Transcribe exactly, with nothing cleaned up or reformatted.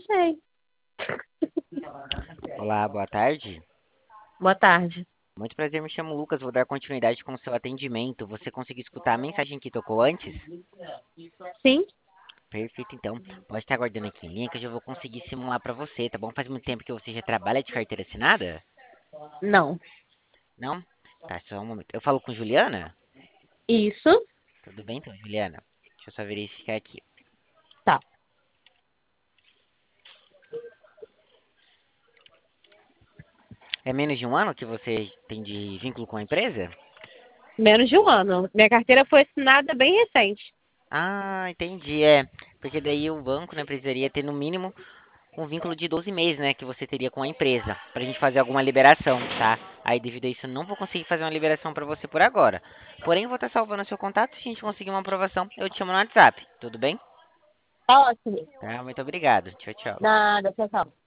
sei. Olá, boa tarde. Boa tarde. Muito prazer, me chamo Lucas. Vou dar continuidade com o seu atendimento. Você conseguiu escutar a mensagem que tocou antes? Sim? Perfeito, então. Pode estar aguardando aqui em linha que eu já vou conseguir simular para você, tá bom? Faz muito tempo que você já trabalha de carteira assinada? Não. Não? Tá, só um momento. Eu falo com Juliana? Isso? Tudo bem, então, Juliana? Deixa eu só verificar aqui. Tá. É menos de um ano que você tem de vínculo com a empresa? Menos de um ano. Minha carteira foi assinada bem recente. Ah, entendi. É, porque daí o banco, né, precisaria ter no mínimo um vínculo de doze meses, né, que você teria com a empresa, pra gente fazer alguma liberação, tá? Aí, devido a isso, eu não vou conseguir fazer uma liberação pra você por agora. Porém, eu vou estar salvando seu contato. Se a gente conseguir uma aprovação, eu te chamo no WhatsApp. Tudo bem? Tá ótimo. Tá, muito obrigado. Tchau, tchau. Nada, tchau, tchau.